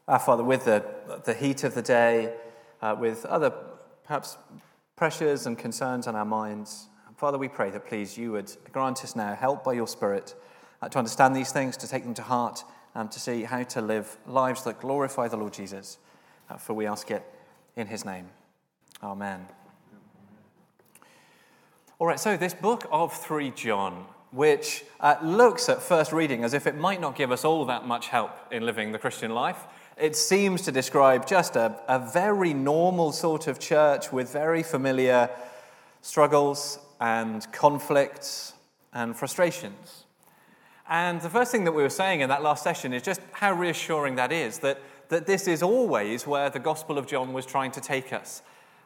Father, with the heat of the day, with other perhaps pressures and concerns on our minds, Father, we pray that please you would grant us now help by your Spirit to understand these things, to take them to heart, to see how to live lives that glorify the Lord Jesus. For we ask it in his name. Amen. All right, so this book of 3 John, which looks at first reading as if it might not give us all that much help in living the Christian life. It seems to describe just a very normal sort of church with very familiar struggles and conflicts and frustrations. And the first thing that we were saying in that last session is just how reassuring that is, that this is always where the Gospel of John was trying to take us,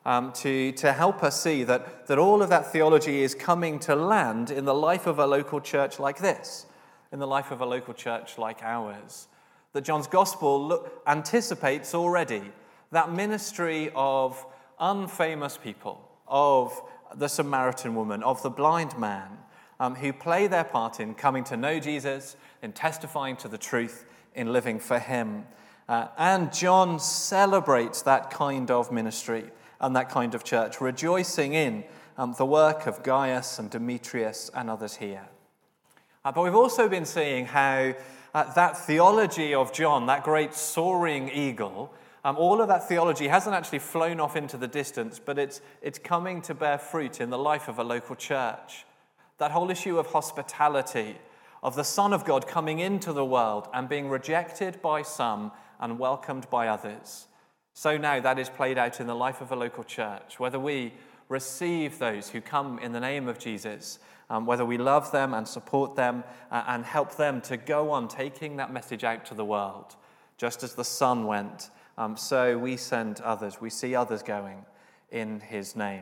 to help us see that all of that theology is coming to land in the life of a local church like this, in the life of a local church like ours. That John's Gospel anticipates already that ministry of unfamous people, of the Samaritan woman, of the blind man, who play their part in coming to know Jesus, in testifying to the truth, in living for him. And John celebrates that kind of ministry and that kind of church, rejoicing in the work of Gaius and Demetrius and others here. But we've also been seeing how that theology of John, that great soaring eagle, all of that theology hasn't actually flown off into the distance, but it's coming to bear fruit in the life of a local church. That whole issue of hospitality, of the Son of God coming into the world and being rejected by some and welcomed by others. So now that is played out in the life of a local church, whether we receive those who come in the name of Jesus, whether we love them and support them and help them to go on taking that message out to the world. Just as the Son went, so we send others, we see others going in his name.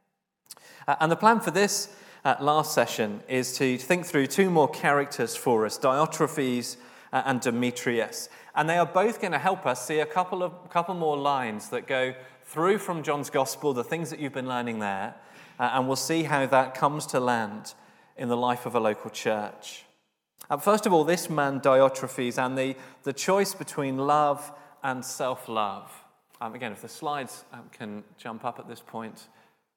And the plan for this last session is to think through 2 more characters for us, Diotrephes and Demetrius. And they are both going to help us see a couple more lines that go through from John's Gospel, the things that you've been learning there, and we'll see how that comes to land in the life of a local church. First of all, this man Diotrephes and the choice between love and self-love. Again, if the slides can jump up at this point.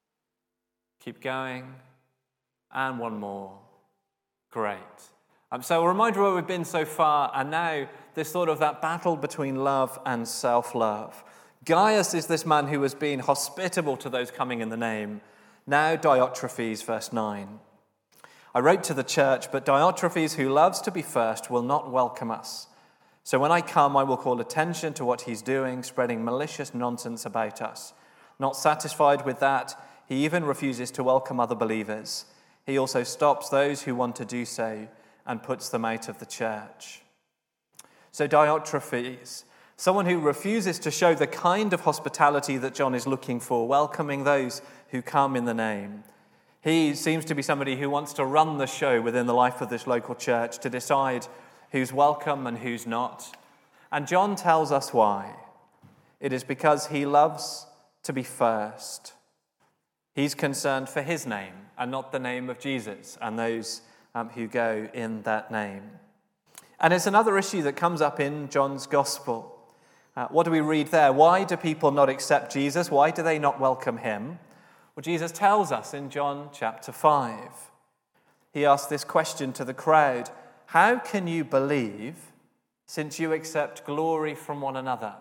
Keep going. And one more. Great. So a reminder where we've been so far, and now this sort of that battle between love and self-love. Gaius is this man who has been hospitable to those coming in the name. Now Diotrephes, verse 9. I wrote to the church, but Diotrephes, who loves to be first, will not welcome us. So when I come, I will call attention to what he's doing, spreading malicious nonsense about us. Not satisfied with that, he even refuses to welcome other believers. He also stops those who want to do so and puts them out of the church. So Diotrephes, someone who refuses to show the kind of hospitality that John is looking for, welcoming those who come in the name. He seems to be somebody who wants to run the show within the life of this local church, to decide who's welcome and who's not. And John tells us why. It is because he loves to be first. He's concerned for his name and not the name of Jesus and those who go in that name. And it's another issue that comes up in John's Gospel. What do we read there? Why do people not accept Jesus? Why do they not welcome him? Well, Jesus tells us in John chapter 5. He asked this question to the crowd: how can you believe since you accept glory from one another?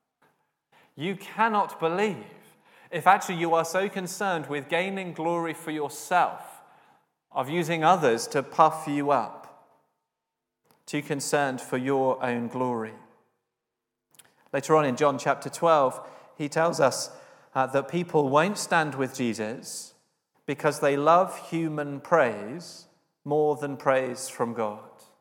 You cannot believe if actually you are so concerned with gaining glory for yourself, of using others to puff you up, too concerned for your own glory. Later on in John chapter 12, he tells us that people won't stand with Jesus because they love human praise more than praise from God.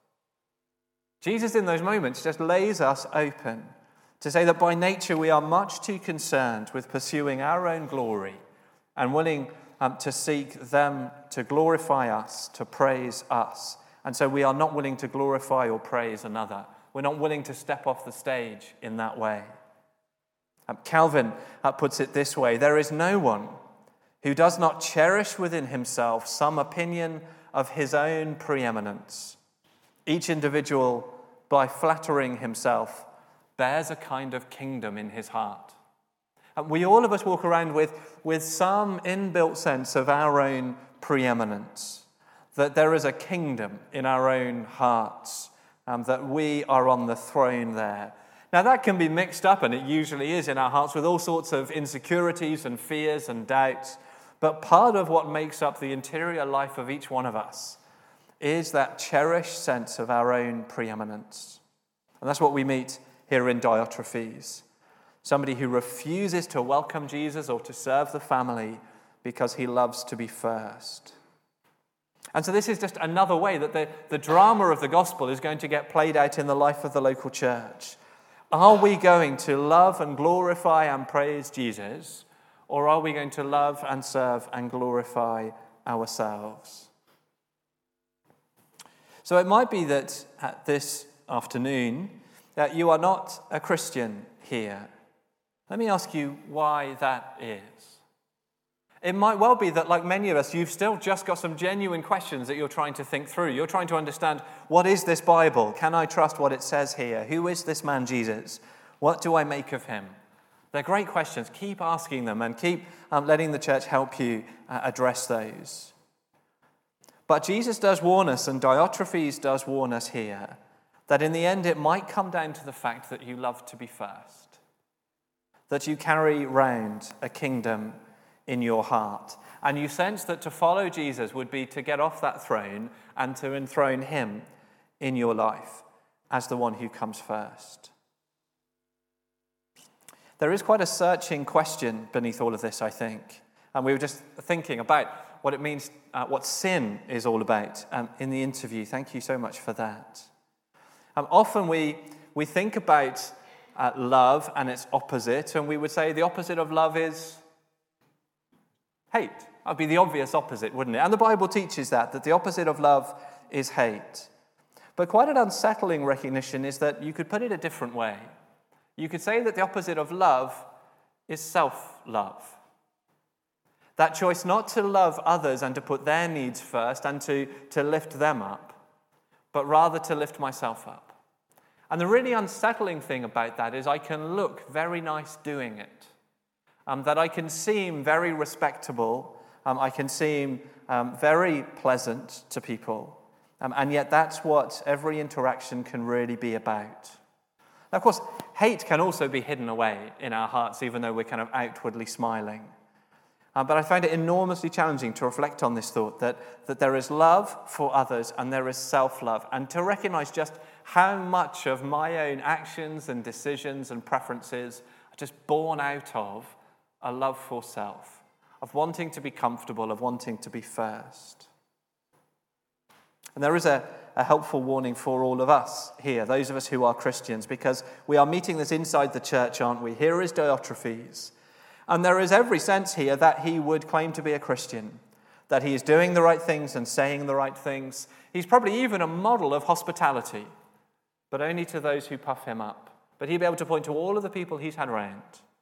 Jesus in those moments just lays us open to say that by nature we are much too concerned with pursuing our own glory and willing to seek them to glorify us, to praise us. And so we are not willing to glorify or praise another. We're not willing to step off the stage in that way. Calvin puts it this way: there is no one who does not cherish within himself some opinion of his own preeminence. Each individual, by flattering himself, bears a kind of kingdom in his heart. And all of us walk around with some inbuilt sense of our own preeminence, that there is a kingdom in our own hearts, that we are on the throne there. Now that can be mixed up, and it usually is in our hearts, with all sorts of insecurities and fears and doubts. But part of what makes up the interior life of each one of us is that cherished sense of our own preeminence. And that's what we meet here in Diotrephes. Somebody who refuses to welcome Jesus or to serve the family because he loves to be first. And so this is just another way that the drama of the gospel is going to get played out in the life of the local church. Are we going to love and glorify and praise Jesus, or are we going to love and serve and glorify ourselves? So it might be that this afternoon that you are not a Christian here. Let me ask you why that is. It might well be that, like many of us, you've still just got some genuine questions that you're trying to think through. You're trying to understand, what is this Bible? Can I trust what it says here? Who is this man Jesus? What do I make of him? They're great questions. Keep asking them and keep letting the church help you address those. But Jesus does warn us, and Diotrephes does warn us here, that in the end it might come down to the fact that you love to be first, that you carry round a kingdom in your heart, and you sense that to follow Jesus would be to get off that throne and to enthrone him in your life as the one who comes first. There is quite a searching question beneath all of this, I think. And we were just thinking about what it means, what sin is all about in the interview. Thank you so much for that. Often we think about love and its opposite, and we would say the opposite of love is hate. That would be the obvious opposite, wouldn't it? And the Bible teaches that the opposite of love is hate. But quite an unsettling recognition is that you could put it a different way. You could say that the opposite of love is self-love. That choice not to love others and to put their needs first and to lift them up, but rather to lift myself up. And the really unsettling thing about that is I can look very nice doing it. That I can seem very respectable, I can seem very pleasant to people, and yet that's what every interaction can really be about. Now, of course, hate can also be hidden away in our hearts, even though we're kind of outwardly smiling. But I find it enormously challenging to reflect on this thought, that there is love for others and there is self-love, and to recognize just how much of my own actions and decisions and preferences are just born out of a love for self, of wanting to be comfortable, of wanting to be first. And there is a helpful warning for all of us here, those of us who are Christians, because we are meeting this inside the church, aren't we? Here is Diotrephes, and there is every sense here that he would claim to be a Christian, that he is doing the right things and saying the right things. He's probably even a model of hospitality, but only to those who puff him up. But he'd be able to point to all of the people he's had around.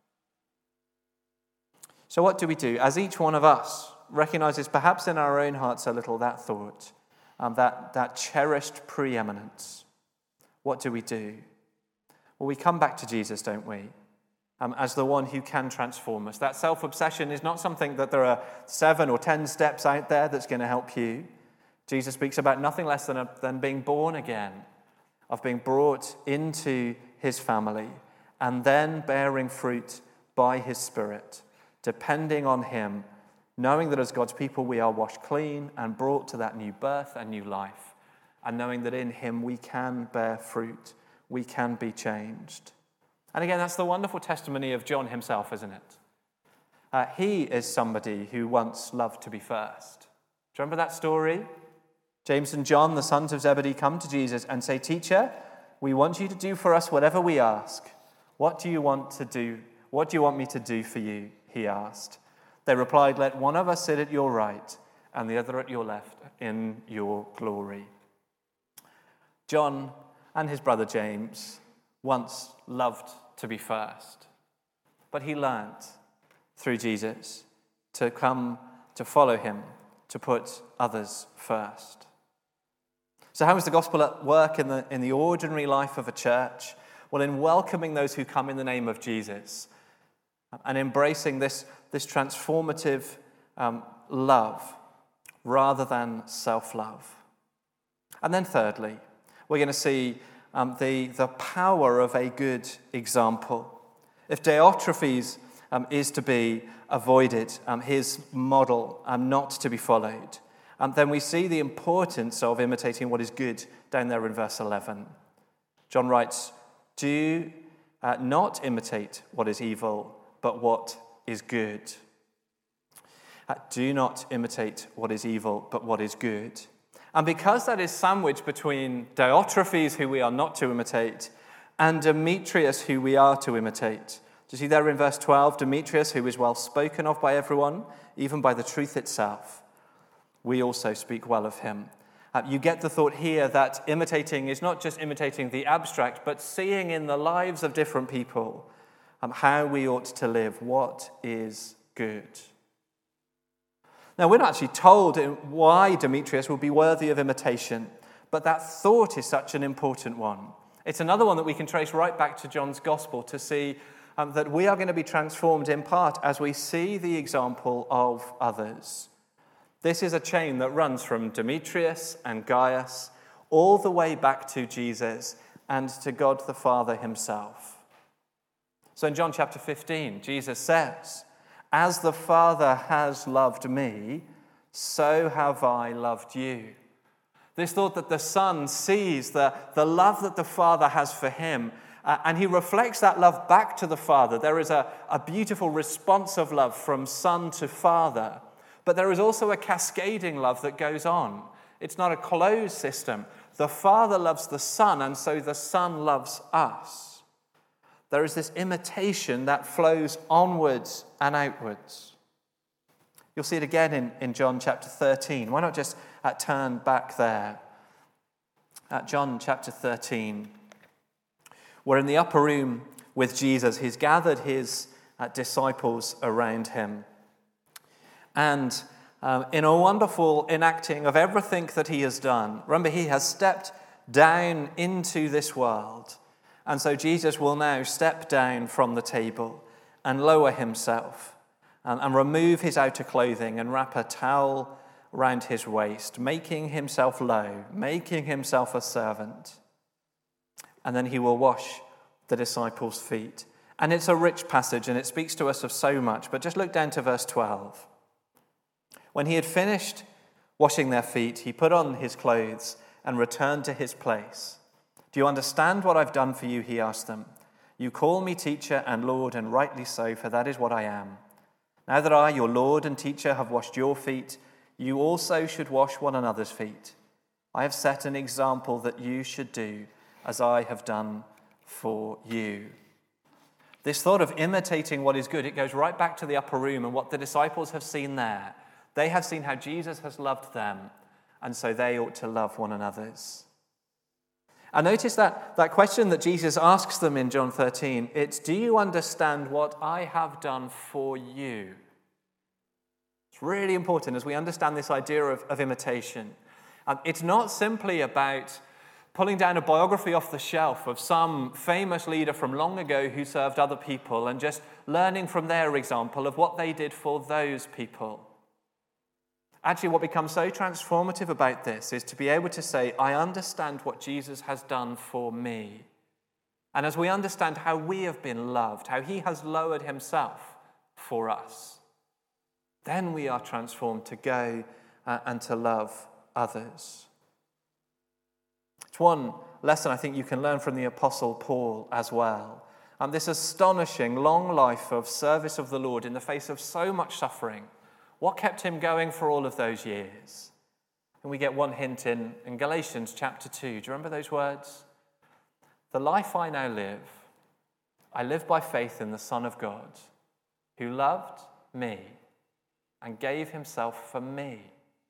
So what do we do? As each one of us recognizes perhaps in our own hearts a little that thought, that cherished preeminence, what do we do? Well, we come back to Jesus, don't we? As the one who can transform us. That self-obsession is not something that there are 7 or 10 steps out there that's going to help you. Jesus speaks about nothing less than being born again, of being brought into his family, and then bearing fruit by his Spirit, depending on him, knowing that as God's people we are washed clean and brought to that new birth and new life, and knowing that in him we can bear fruit, we can be changed. And again, that's the wonderful testimony of John himself, isn't it? He is somebody who once loved to be first. Do you remember that story? James and John, the sons of Zebedee, come to Jesus and say, "Teacher, we want you to do for us whatever we ask. What do you want to do? What do you want me to do for you?" he asked. They replied, "Let one of us sit at your right and the other at your left in your glory." John and his brother James once loved to be first, but he learnt through Jesus to come to follow him, to put others first. So how is the gospel at work in the ordinary life of a church? Well, in welcoming those who come in the name of Jesus and embracing this transformative love rather than self-love. And then thirdly, we're going to see the power of a good example. If Diotrephes is to be avoided, his model not to be followed, then we see the importance of imitating what is good down there in verse 11. John writes, "Do not imitate what is evil, but what is good." Do not imitate what is evil, but what is good. And because that is sandwiched between Diotrephes, who we are not to imitate, and Demetrius, who we are to imitate. Do you see there in verse 12, Demetrius, who is well spoken of by everyone, even by the truth itself, we also speak well of him. You get the thought here that imitating is not just imitating the abstract, but seeing in the lives of different people how we ought to live, what is good. Now, we're not actually told why Demetrius will be worthy of imitation, but that thought is such an important one. It's another one that we can trace right back to John's Gospel to see that we are going to be transformed in part as we see the example of others. This is a chain that runs from Demetrius and Gaius all the way back to Jesus and to God the Father himself. So in John chapter 15, Jesus says, "As the Father has loved me, so have I loved you." This thought that the Son sees the love that the Father has for him, and he reflects that love back to the Father. There is a beautiful response of love from Son to Father, but there is also a cascading love that goes on. It's not a closed system. The Father loves the Son, and so the Son loves us. There is this imitation that flows onwards and outwards. You'll see it again in John chapter 13. Why not just turn back there? At John chapter 13, we're in the upper room with Jesus. He's gathered his disciples around him. And in a wonderful enacting of everything that he has done, remember, he has stepped down into this world. And so Jesus will now step down from the table and lower himself and remove his outer clothing and wrap a towel around his waist, making himself low, making himself a servant. And then he will wash the disciples' feet. And it's a rich passage and it speaks to us of so much, but just look down to verse 12. When he had finished washing their feet, he put on his clothes and returned to his place. "Do you understand what I've done for you?" he asked them. "You call me teacher and Lord, and rightly so, for that is what I am. Now that I, your Lord and teacher, have washed your feet, you also should wash one another's feet. I have set an example that you should do as I have done for you." This thought of imitating what is good, it goes right back to the upper room and what the disciples have seen there. They have seen how Jesus has loved them, and so they ought to love one another's. And notice that question that Jesus asks them in John 13, it's, "Do you understand what I have done for you?" It's really important as we understand this idea of imitation. It's not simply about pulling down a biography off the shelf of some famous leader from long ago who served other people and just learning from their example of what they did for those people. Actually, what becomes so transformative about this is to be able to say, I understand what Jesus has done for me. And as we understand how we have been loved, how he has lowered himself for us, then we are transformed to go and to love others. It's one lesson I think you can learn from the Apostle Paul as well. This astonishing long life of service of the Lord in the face of so much suffering. What kept him going for all of those years? And we get one hint in Galatians chapter 2. Do you remember those words? "The life I now live, I live by faith in the Son of God, who loved me and gave himself for me."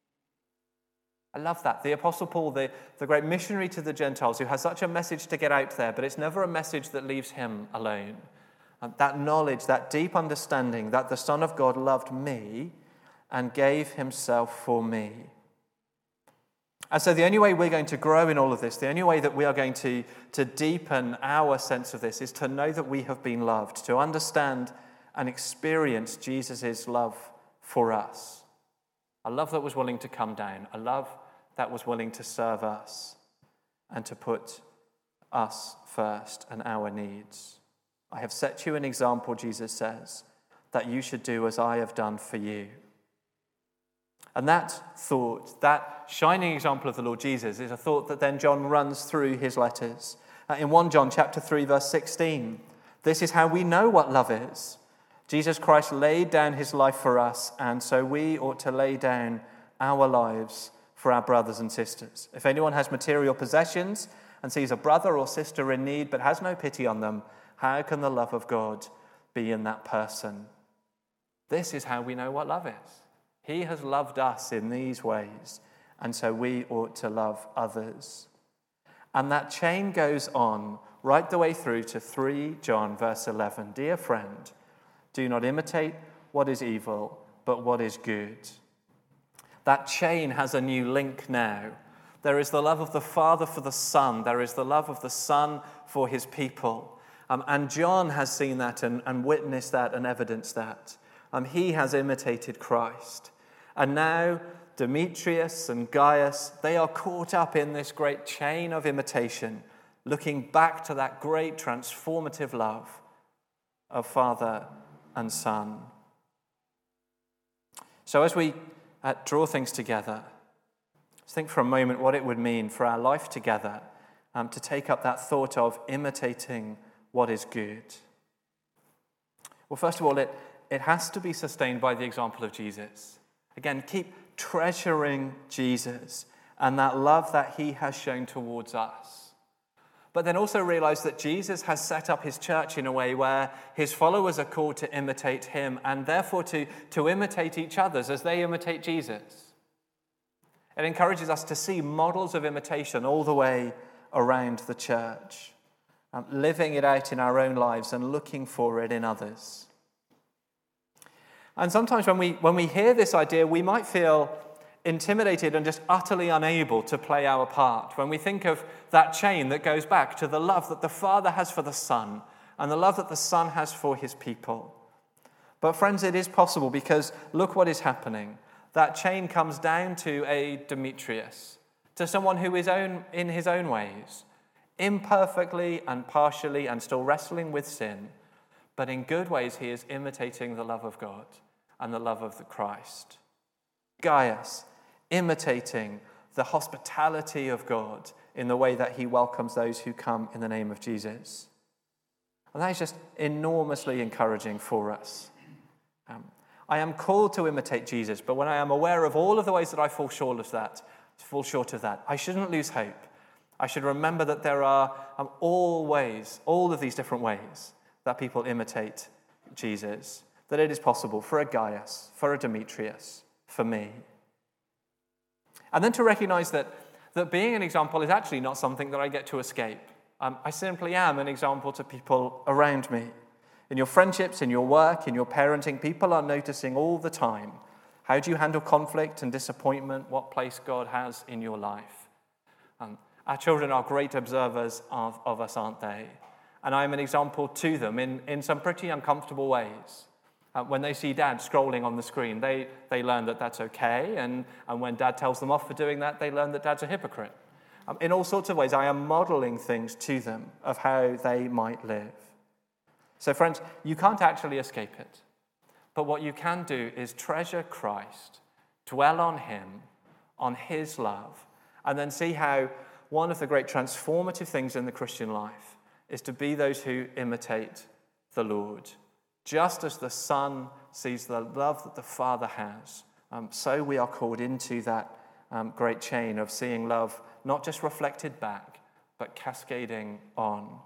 I love that. The Apostle Paul, the great missionary to the Gentiles, who has such a message to get out there, but it's never a message that leaves him alone. That knowledge, that deep understanding that the Son of God loved me and gave himself for me. And so the only way we're going to grow in all of this, the only way that we are going to deepen our sense of this is to know that we have been loved, to understand and experience Jesus' love for us. A love that was willing to come down, a love that was willing to serve us and to put us first and our needs. I have set you an example, Jesus says, that you should do as I have done for you. And that thought, that shining example of the Lord Jesus, is a thought that then John runs through his letters. In 1 John chapter 3, verse 16, this is how we know what love is. Jesus Christ laid down his life for us, and so we ought to lay down our lives for our brothers and sisters. If anyone has material possessions and sees a brother or sister in need but has no pity on them, how can the love of God be in that person? This is how we know what love is. He has loved us in these ways, and so we ought to love others. And that chain goes on right the way through to 3 John verse 11. Dear friend, do not imitate what is evil, but what is good. That chain has a new link now. There is the love of the Father for the Son. There is the love of the Son for his people. And John has seen that and witnessed that and evidenced that. He has imitated Christ. And now Demetrius and Gaius, they are caught up in this great chain of imitation, looking back to that great transformative love of Father and Son. So as we draw things together, let's think for a moment what it would mean for our life together to take up that thought of imitating what is good. Well, first of all, it has to be sustained by the example of Jesus. Again, keep treasuring Jesus and that love that he has shown towards us. But then also realize that Jesus has set up his church in a way where his followers are called to imitate him and therefore to imitate each other as they imitate Jesus. It encourages us to see models of imitation all the way around the church, living it out in our own lives and looking for it in others. And sometimes when we hear this idea, we might feel intimidated and just utterly unable to play our part. When we think of that chain that goes back to the love that the Father has for the Son and the love that the Son has for his people. But friends, it is possible because look what is happening. That chain comes down to a Demetrius, to someone who is in his own ways, imperfectly and partially and still wrestling with sin, but in good ways he is imitating the love of God and the love of the Christ. Gaius, imitating the hospitality of God in the way that he welcomes those who come in the name of Jesus. And that is just enormously encouraging for us. I am called to imitate Jesus, but when I am aware of all of the ways that I fall short of that, I shouldn't lose hope. I should remember that there are all of these different ways that people imitate Jesus, that it is possible for a Gaius, for a Demetrius, for me. And then to recognize that being an example is actually not something that I get to escape. I simply am an example to people around me. In your friendships, in your work, in your parenting, people are noticing all the time. How do you handle conflict and disappointment? What place God has in your life? Our children are great observers of us, aren't they? And I'm an example to them in some pretty uncomfortable ways. When they see Dad scrolling on the screen, they learn that that's okay. And when Dad tells them off for doing that, they learn that Dad's a hypocrite. In all sorts of ways, I am modeling things to them of how they might live. So friends, you can't actually escape it. But what you can do is treasure Christ, dwell on him, on his love, and then see how one of the great transformative things in the Christian life is to be those who imitate the Lord. Just as the Son sees the love that the Father has, so we are called into that great chain of seeing love not just reflected back, but cascading on.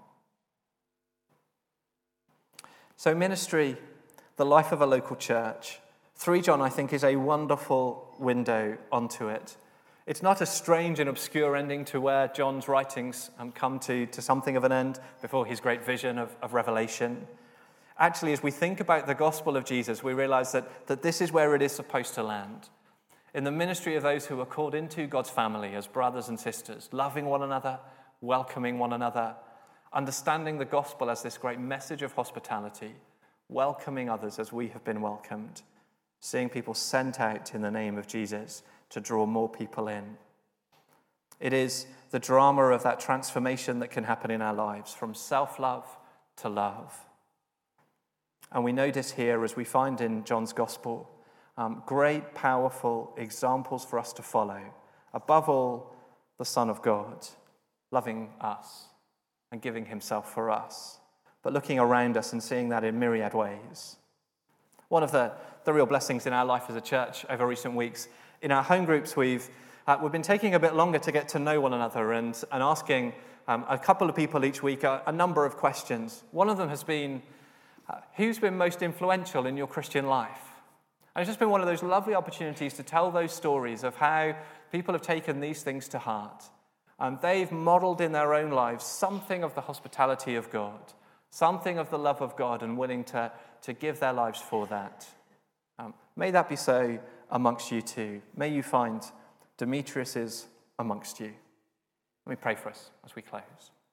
So ministry, the life of a local church, 3 John, I think, is a wonderful window onto it. It's not a strange and obscure ending to where John's writings come to something of an end before his great vision of Revelation. Actually, as we think about the gospel of Jesus, we realize that this is where it is supposed to land. in the ministry of those who are called into God's family as brothers and sisters, loving one another, welcoming one another, understanding the gospel as this great message of hospitality, welcoming others as we have been welcomed, seeing people sent out in the name of Jesus to draw more people in. It is the drama of that transformation that can happen in our lives, from self-love to love. And we notice here, as we find in John's gospel, great, powerful examples for us to follow. Above all, the Son of God, loving us and giving himself for us, but looking around us and seeing that in myriad ways. One of the real blessings in our life as a church over recent weeks, in our home groups, we've been taking a bit longer to get to know one another and asking a couple of people each week a number of questions. One of them has been, who's been most influential in your Christian life? And it's just been one of those lovely opportunities to tell those stories of how people have taken these things to heart. And they've modeled in their own lives something of the hospitality of God, something of the love of God, and willing to give their lives for that. May that be so amongst you too. May you find Demetrius is amongst you. Let me pray for us as we close.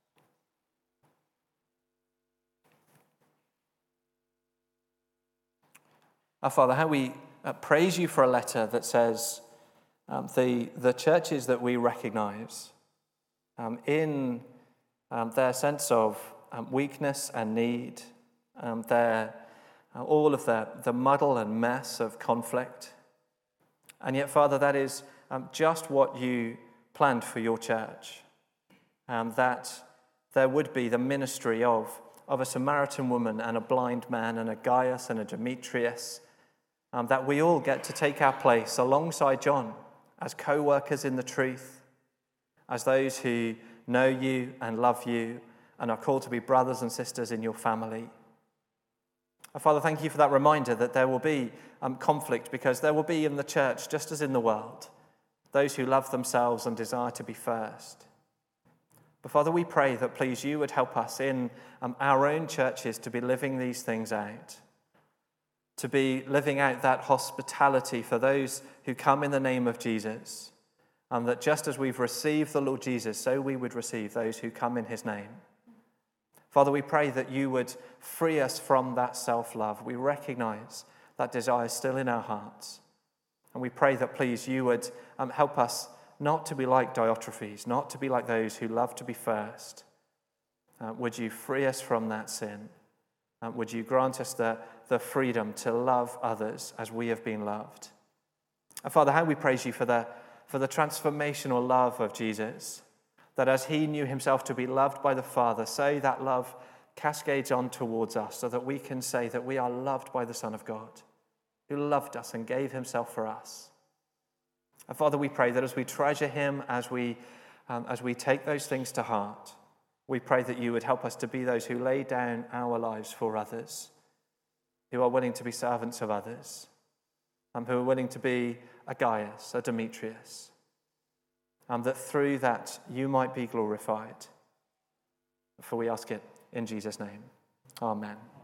Our Father, how we praise you for a letter that says the churches that we recognize in their sense of weakness and need, all of the muddle and mess of conflict. And yet, Father, that is just what you planned for your church, that there would be the ministry of a Samaritan woman and a blind man and a Gaius and a Demetrius, that we all get to take our place alongside John as co-workers in the truth, as those who know you and love you and are called to be brothers and sisters in your family. Father, thank you for that reminder that there will be conflict, because there will be in the church, just as in the world, those who love themselves and desire to be first. But Father, we pray that please you would help us in our own churches to be living these things out, to be living out that hospitality for those who come in the name of Jesus, and that just as we've received the Lord Jesus, so we would receive those who come in his name. Father, we pray that you would free us from that self-love. We recognize that desire is still in our hearts. And we pray that please you would help us not to be like Diotrephes, not to be like those who love to be first. Would you free us from that sin? Would you grant us the freedom to love others as we have been loved? And Father, how we praise you for the transformational love of Jesus, that as he knew himself to be loved by the Father, so that love cascades on towards us, so that we can say that we are loved by the Son of God, who loved us and gave himself for us. And Father, we pray that as we treasure him, as we take those things to heart, we pray that you would help us to be those who lay down our lives for others, who are willing to be servants of others, who are willing to be a Gaius, a Demetrius, that through that you might be glorified. For we ask it in Jesus' name. Amen.